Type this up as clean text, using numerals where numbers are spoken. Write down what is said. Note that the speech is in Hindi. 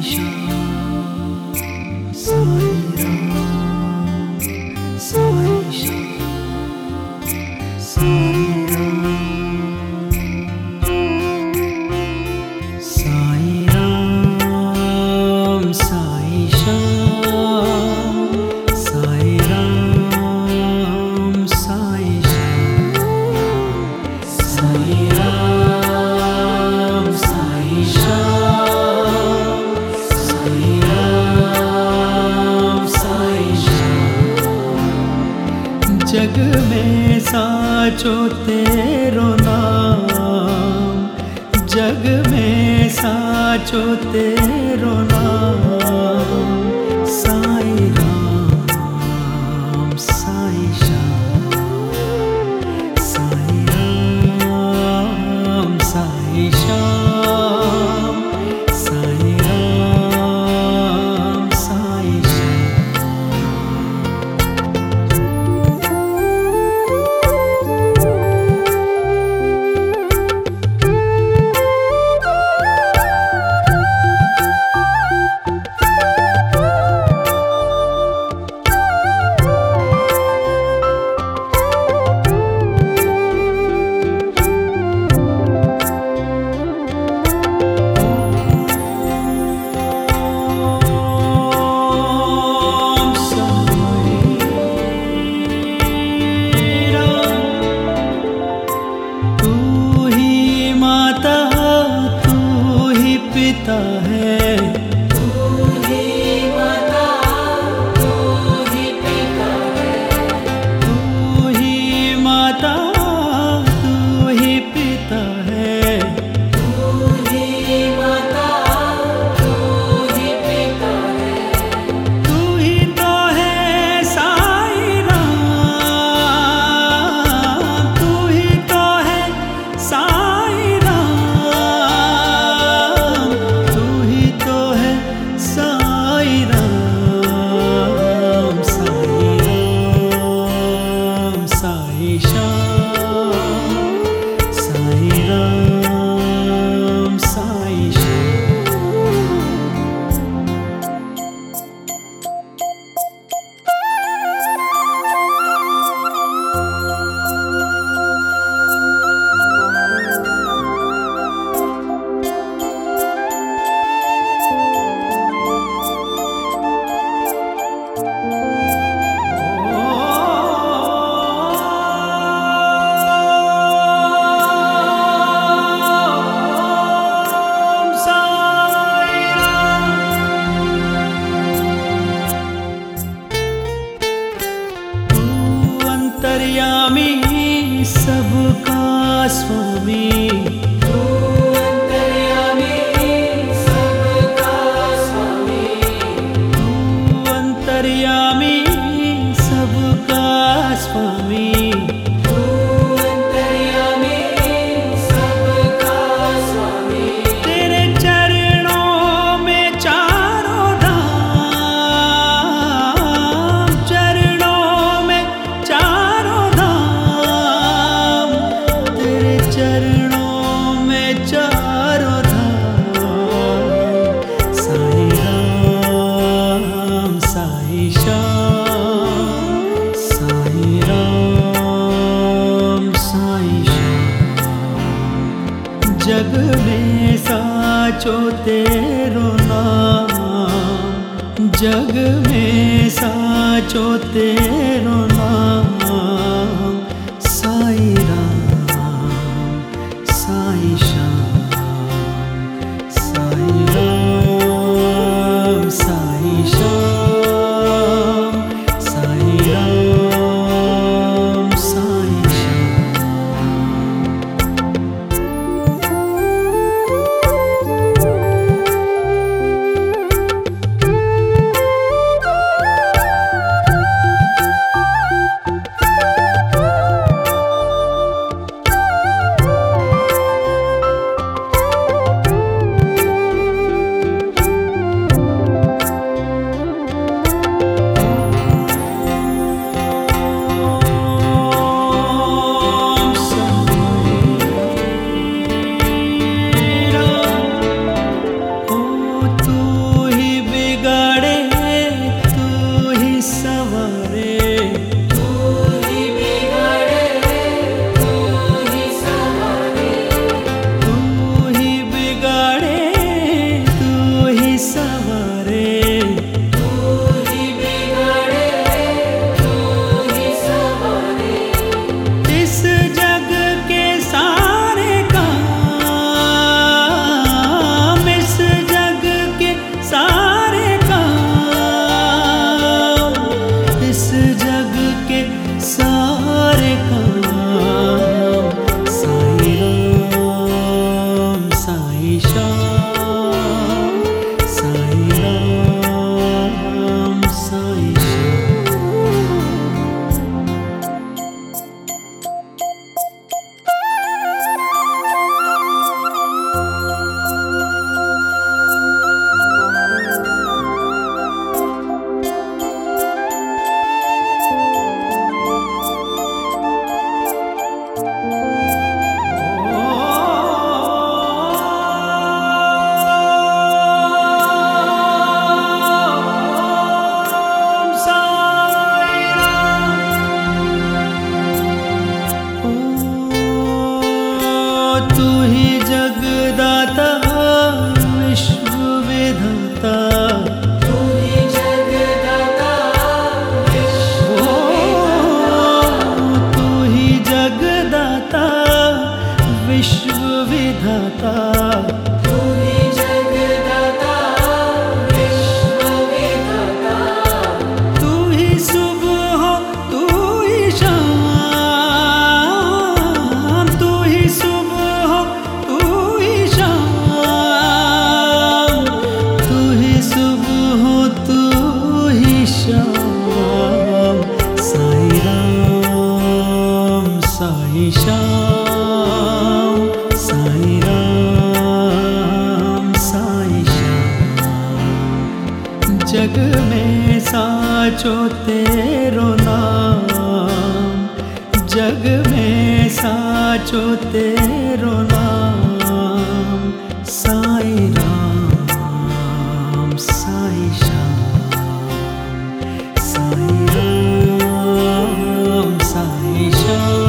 जग में साचो तेरो नाम, जग में साचो तेरो नाम। साईं राम साईं श्याम, साईं राम साईं श्याम, साईं राम साईं पिता है, तू ही माता तू ही पिता है, तू ही माता तू ही पिता है, तू ही माता तू ही पिता है, तू ही तो है साईं राम, तू ही तो है साईं राम, तू ही तो है साईं राम, साईं राम साईं श्याम, साईं राम साईं अंतर्यामी सबका स्वामी, तू अंतर्यामी सबका स्वामी, तू अंतर्यामी सबका स्वामी, तू अंतर्यामी सबका स्वामी, तेरे चरणों में चारों धाम, चरणों में चारों धाम, तेरे चरणों में चारों धाम। साईं राम साईं श्याम, साईं राम साईं श्याम, जग में साचो तेरो नाम, जग में साचो तेरो नाम। साईं राम साईं श्याम, साईं राम साईं श्याम, साईं राम साईं श्याम। साचो तेरो नाम, जग में साचो तेरो नाम। साई राम साई श्याम, साई राम साई श्याम।